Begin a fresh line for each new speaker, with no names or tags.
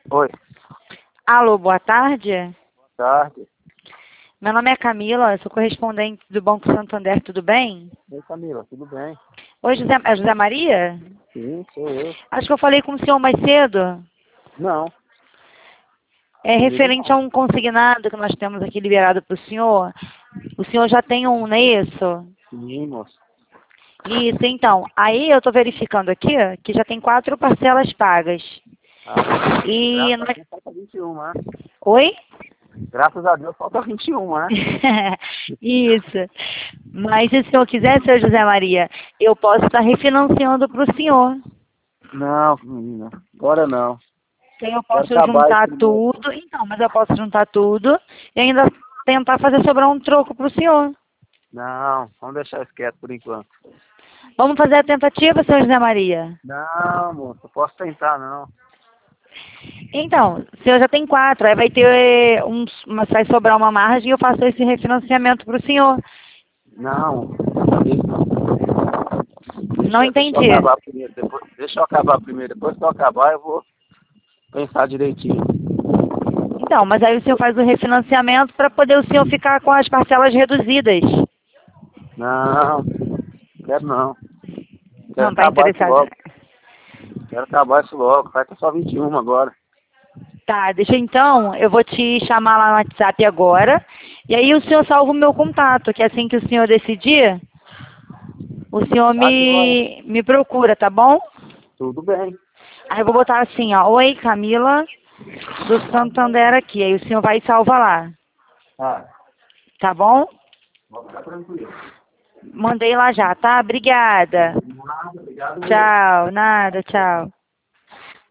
Oi,
Alô, boa tarde.
boa tarde.
Meu nome é Camila, eu sou correspondente do Banco Santander, tudo bem?
Oi, Camila, tudo bem?
Oi, é José Maria?
Sim, sou eu.
Acho que eu falei com o senhor mais cedo.
Não,
É
comigo
referente a
não.
um consignado que nós temos aqui liberado para o senhor. O senhor já tem um, não é isso?
Sim, moço.
Isso, então. Aí eu estou verificando aqui que já tem 4 parcelas pagas.
Ah,
E...
graças a Deus falta 21, né?
Oi?
Graças a Deus falta 21, né?
Isso. Mas se o senhor quiser, seu José Maria, eu posso estar refinanciando para o senhor.
Não, menina, agora não.
Que aí eu
Quero
posso
acabar esse
juntar
primeiro.
tudo. Então, mas eu posso juntar tudo e ainda tentar fazer sobrar um troco para o senhor.
Não, vamos deixar isso quieto por enquanto.
Vamos fazer a tentativa, seu José Maria?
Não, moço, eu posso tentar, não.
Então, o senhor já tem 4, aí vai ter vai sobrar uma margem e eu faço esse refinanciamento para o senhor.
Não, fazer isso não.
Não
Deixa eu
entendi.
acabar primeiro, deixa eu acabar primeiro. Depois que eu acabar, eu vou pensar direitinho.
Então, mas aí o senhor faz o refinanciamento para poder o senhor ficar com as parcelas reduzidas.
Não, quero não. Quero
Não está
acabar isso
interessado?
logo. Quero acabar isso logo. Falta só 21 agora.
Tá, deixa então, eu vou te chamar lá no WhatsApp agora. E aí o senhor salva o meu contato, que assim que o senhor decidir, o senhor
Tá, joia.
me procura, tá bom?
Tudo bem.
Aí eu vou botar assim, ó, oi Camila, do Santander aqui. Aí o senhor vai e salva lá,
Tá.
tá bom?
Vou ficar tranquilo.
Mandei lá já, tá? Obrigada.
Nada, obrigado mesmo.
Tchau, nada, tchau.